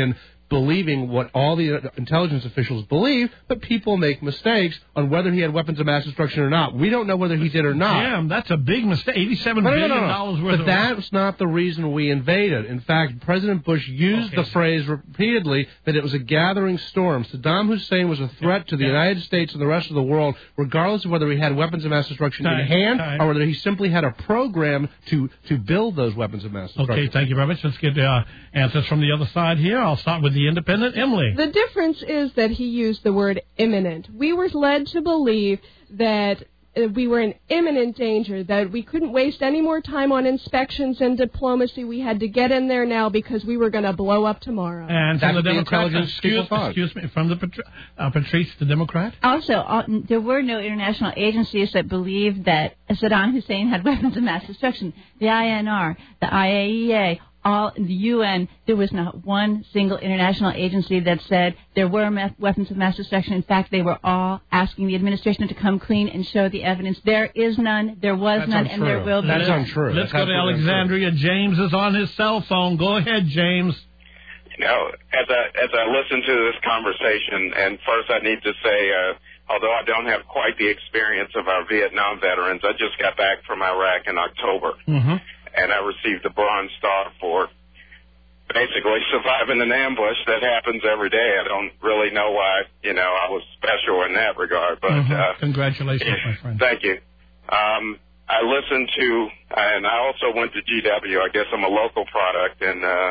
believing what all the intelligence officials believe, but people make mistakes on whether he had weapons of mass destruction or not. We don't know whether he did or not. Damn, that's a big mistake. eighty-seven no, no, billion no, no. dollars worth but of... that's not the reason we invaded. In fact, President Bush used Okay. the phrase repeatedly that it was a gathering storm. Saddam Hussein was a threat to the Yeah. United States and the rest of the world, regardless of whether he had weapons of mass destruction Time, in hand time. or whether he simply had a program to, to build those weapons of mass destruction. Okay, thank you very much. Let's get uh, answers from the other side here. I'll start with the independent. Emily. The difference is that he used the word imminent. We were led to believe that uh, we were in imminent danger, that we couldn't waste any more time on inspections and diplomacy. We had to get in there now because we were going to blow up tomorrow. And from That's the the Democrat, intelligence excuse, people thought. excuse me, from the Patri- uh, Patrice, the Democrat. Also, uh, there were no international agencies that believed that Saddam Hussein had weapons of mass destruction. The I N R, the I A E A, all the U N, there was not one single international agency that said there were me- weapons of mass destruction. In fact, they were all asking the administration to come clean and show the evidence. There is none, there was That's none, untrue. and there will be. That's none. untrue. Let's That's go to absolutely Alexandria. James is on his cell phone. Go ahead, James. You know, as I as I listen to this conversation, and first I need to say, uh, although I don't have quite the experience of our Vietnam veterans, I just got back from Iraq in October, Mm-hmm. and I received the Bronze Star for basically surviving an ambush that happens every day. I don't really know why, you know, I was special in that regard, but Mm-hmm. uh, Congratulations, my friend. thank you. Um, I listened to, and I also went to G W. I guess I'm a local product, and uh,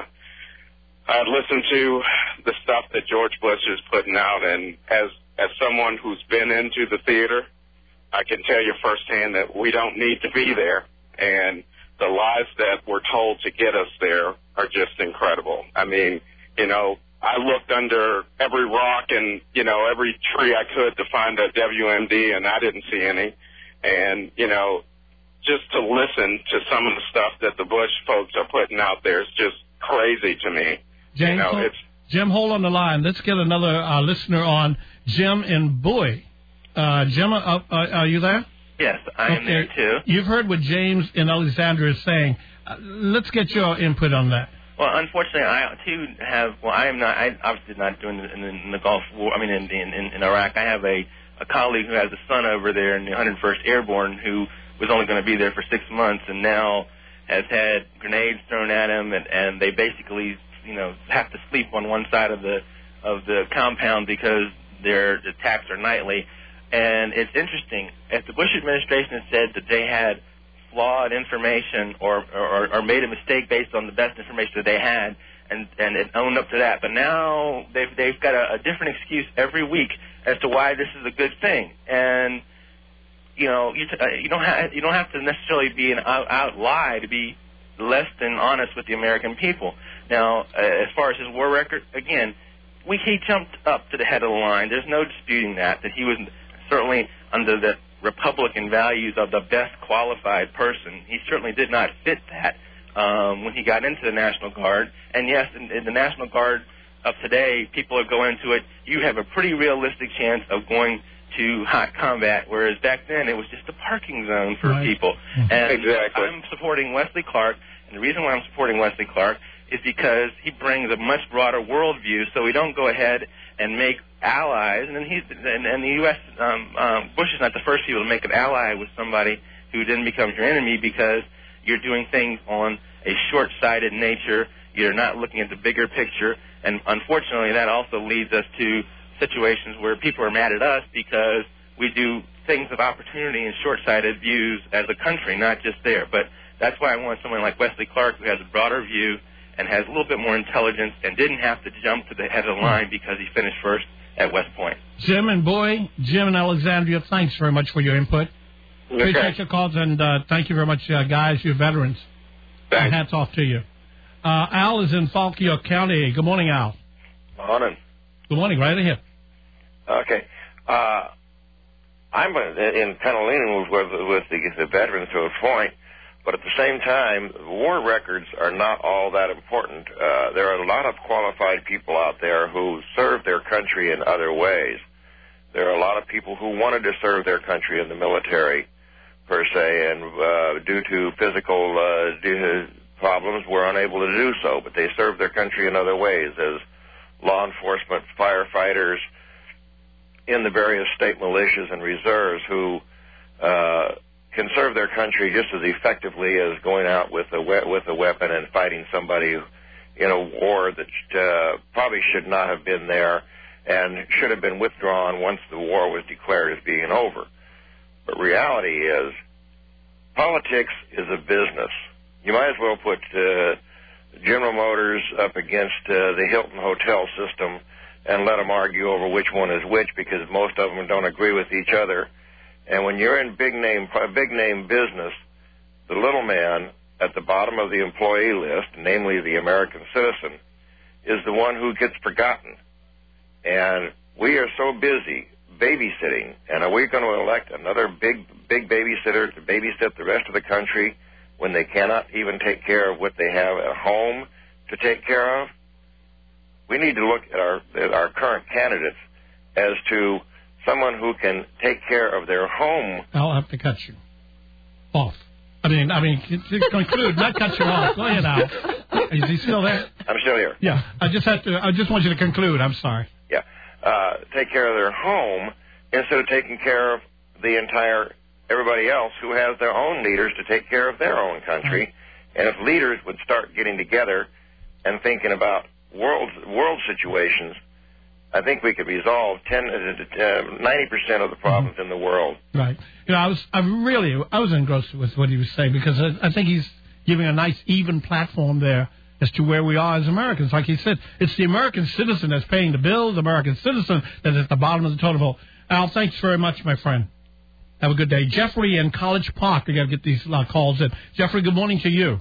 I listened to the stuff that George Bush is putting out, and as as someone who's been into the theater, I can tell you firsthand that we don't need to be there, and the lies that were told to get us there are just incredible. I mean, you know, I looked under every rock and, you know, every tree I could to find a W M D, and I didn't see any. And, you know, just to listen to some of the stuff that the Bush folks are putting out there is just crazy to me. James, you know, hold, it's Jim, hold on the line. Let's get another uh, listener on. Jim in Bowie. Uh, Jim, uh, uh, are you there? Yes, I am Okay. there too. You've heard what James in Alexandria is saying. Uh, let's get your input on that. Well, unfortunately, I too have. Well, I am not. I obviously not doing it in, in, in the Gulf War. I mean, in, in in Iraq. I have a a colleague who has a son over there in the one hundred first Airborne who was only going to be there for six months, and now has had grenades thrown at him, and and they basically, you know, have to sleep on one side of the of the compound because their attacks are nightly. And it's interesting, if the Bush administration had said that they had flawed information or, or, or made a mistake based on the best information that they had, and, and it owned up to that. But now they've, they've got a, a different excuse every week as to why this is a good thing. And, you know, you, t- uh, you, don't, ha- you don't have to necessarily be an out, out lie to be less than honest with the American people. Now, uh, as far as his war record, again, we, he jumped up to the head of the line. There's no disputing that, that he was certainly under the Republican values of the best qualified person. He certainly did not fit that um, when he got into the National Guard. And yes, in, in the National Guard of today, people are going to it. You have a pretty realistic chance of going to hot combat, whereas back then it was just a parking zone for Right. people. And Exactly. I'm supporting Wesley Clark, and the reason why I'm supporting Wesley Clark is because he brings a much broader worldview, so we don't go ahead and make allies. And then he's and, and the U S Um, um, Bush is not the first people to make an ally with somebody who then becomes your enemy because you're doing things on a short-sighted nature. You're not looking at the bigger picture, and unfortunately, that also leads us to situations where people are mad at us because we do things of opportunity and short-sighted views as a country, not just there. But that's why I want someone like Wesley Clark who has a broader view and has a little bit more intelligence and didn't have to jump to the head of the line because he finished first at West Point. Jim and Boy, Jim and Alexandria, thanks very much for your input. Okay. Appreciate your calls, and uh, thank you very much, uh, guys, you veterans. Thanks. Hats off to you. Uh, Al is in Fauquier County. Good morning, Al. Morning. Good morning. Right ahead. Okay. Uh, I'm in kind of leaning with, with the, the veterans to a point, but at the same time, war records are not all that important. Uh, there are a lot of qualified people out there who serve their country in other ways. There are a lot of people who wanted to serve their country in the military, per se, and uh, due to physical uh, due to problems were unable to do so, but they served their country in other ways, as law enforcement, firefighters in the various state militias and reserves who uh, can serve their country just as effectively as going out with a we- with a weapon and fighting somebody in a war that uh, probably should not have been there and should have been withdrawn once the war was declared as being over. But reality is, politics is a business. You might as well put uh, General Motors up against uh, the Hilton hotel system and let them argue over which one is which, because most of them don't agree with each other. And when you're in big name, big name business, the little man at the bottom of the employee list, namely the American citizen, is the one who gets forgotten. And we are so busy babysitting, and are we going to elect another big, big babysitter to babysit the rest of the country when they cannot even take care of what they have at home to take care of? We need to look at our at our current candidates as to someone who can take care of their home. I'll have to cut you off. I mean, I mean, to conclude, not cut you off. Go ahead, Al. Is he still there? I'm still here. Yeah. I just have to. I just want you to conclude. I'm sorry. Yeah. Uh, take care of their home instead of taking care of the entire everybody else who has their own leaders to take care of their own country. Right. And if leaders would start getting together and thinking about world world situations, I think we could resolve ten, uh, ninety percent of the problems mm-hmm. in the world. Right. You know, I was I really I was engrossed with what he was saying, because I, I think he's giving a nice even platform there as to where we are as Americans. Like he said, it's the American citizen that's paying the bills, the American citizen that is at the bottom of the totem pole. Al, thanks very much, my friend. Have a good day. Jeffrey in College Park. We got to get these uh, calls in. Jeffrey, good morning to you.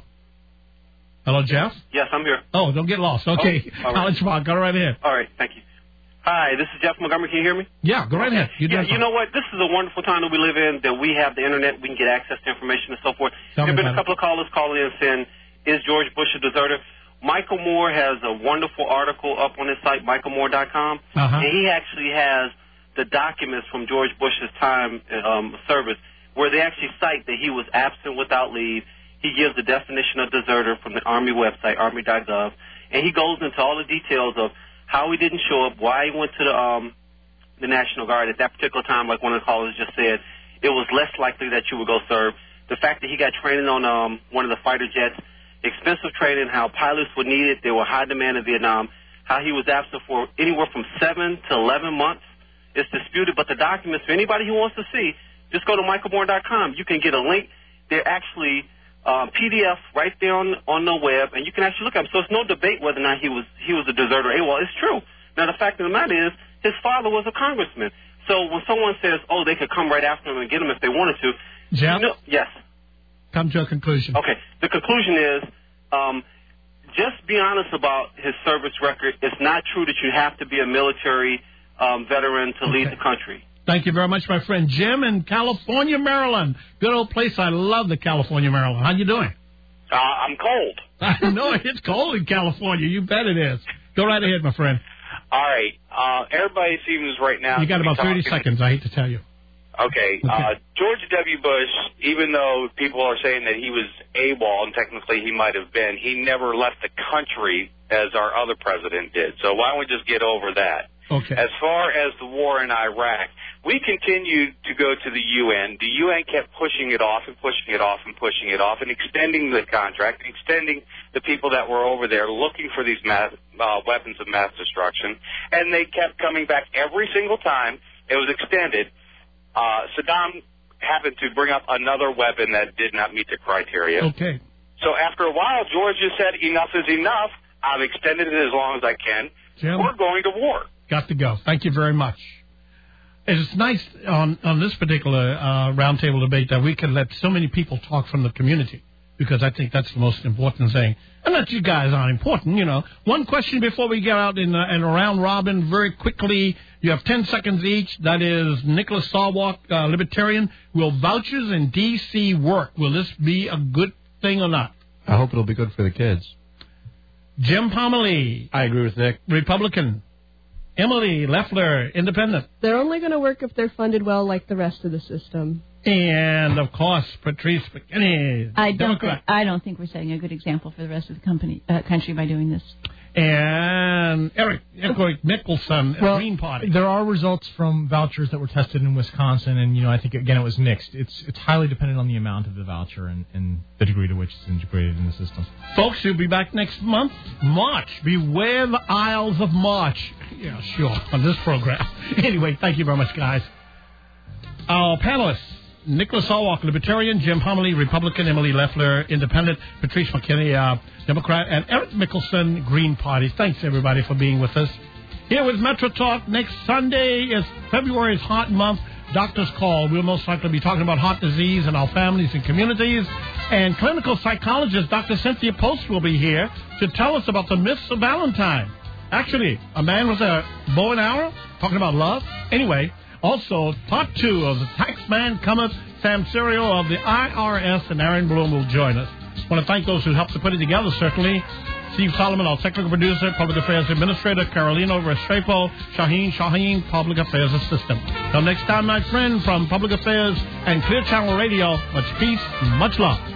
Hello, Jeff? Yes, I'm here. Oh, don't get lost. Okay. Oh, College right. Park, go right ahead. All right, thank you. Hi, this is Jeff Montgomery. Can you hear me? Yeah, go right ahead. You, yeah, you know what? This is a wonderful time that we live in, that we have the Internet, we can get access to information and so forth. There have been a couple of callers calling in saying, is George Bush a deserter? Michael Moore has a wonderful article up on his site, michael moore dot com, uh-huh. and he actually has the documents from George Bush's time um, service where they actually cite that he was absent without leave. He gives the definition of deserter from the Army website, army dot gov, and he goes into all the details of how he didn't show up, why he went to the um, the National Guard at that particular time. Like one of the callers just said, it was less likely that you would go serve. The fact that he got training on um, one of the fighter jets, expensive training, how pilots were needed, they were high demand in Vietnam, how he was absent for anywhere from seven to eleven months. It's disputed, but the documents, for anybody who wants to see, just go to michael moore dot com. You can get a link. They're actually um, P D F right there on on the web, and you can actually look at them. So it's no debate whether or not he was he was a deserter. Well, it's true. Now, the fact of the matter is, his father was a congressman. So when someone says, oh, they could come right after him and get him if they wanted to. Jeff? You know, yes. Come to a conclusion. Okay. The conclusion is, um, just be honest about his service record. It's not true that you have to be a military um, veteran to okay. lead the country. Thank you very much, my friend. Jim in California, Maryland. Good old place. I love the California, Maryland. How you doing? Uh, I'm cold. I know it's cold in California. You bet it is. Go right ahead, my friend. All right. Uh, everybody seems right now. You got about thirty talking. seconds. I hate to tell you. Okay. okay. Uh, George W. Bush, even though people are saying that he was AWOL, and technically he might have been, he never left the country as our other president did. So why don't we just get over that? Okay. As far as the war in Iraq, we continued to go to the U N. The U N kept pushing it off and pushing it off and pushing it off and extending the contract, extending the people that were over there looking for these mass, uh, weapons of mass destruction. And they kept coming back every single time it was extended. Uh, Saddam happened to bring up another weapon that did not meet the criteria. Okay. So after a while, George just said, enough is enough. I've extended it as long as I can. Jim, we're going to war. Got to go. Thank you very much. It's nice on, on this particular uh, roundtable debate that we can let so many people talk from the community, because I think that's the most important thing. And that you guys aren't important, you know. One question before we get out in, uh, in a round robin very quickly. You have ten seconds each. That is Nicholas Sarwark, uh, Libertarian. Will vouchers in D C work? Will this be a good thing or not? I hope it'll be good for the kids. Jim Pomerlee. I agree with Nick. Republican. Emily Leffler, Independent. They're only going to work if they're funded well like the rest of the system. And, of course, Patrice McKinney, I don't, Democrat. think, I don't think we're setting a good example for the rest of the company, uh, country by doing this. and Eric, Eric Mickelson, well, Green Party. There are results from vouchers that were tested in Wisconsin, and you know I think again it was mixed. It's it's highly dependent on the amount of the voucher and, and the degree to which it's integrated in the system. Folks, you'll be back next month. March. Beware the Isles of March. Yeah, sure, on this program. Anyway, thank you very much, guys. Our panelists, Nicholas Allwalker, Libertarian, Jim Homily, Republican, Emily Leffler, Independent, Patrice McKinney, uh, Democrat, and Eric Mickelson, Green Party. Thanks, everybody, for being with us. Here with Metro Talk, next Sunday is February's Heart Month. Doctor's Call. We'll most likely be talking about heart disease in our families and communities. And clinical psychologist Doctor Cynthia Post will be here to tell us about the myths of Valentine. Actually, a man with a bow and arrow talking about love. Anyway, also part two of the Taxman Cometh. Sam Serio of the I R S and Aaron Bloom will join us. I want to thank those who helped to put it together, certainly. Steve Solomon, our technical producer, Public Affairs Administrator, Carolina Restrepo, Shaheen Shaheen, Public Affairs Assistant. Till next time, my friend, from Public Affairs and Clear Channel Radio, much peace, much love.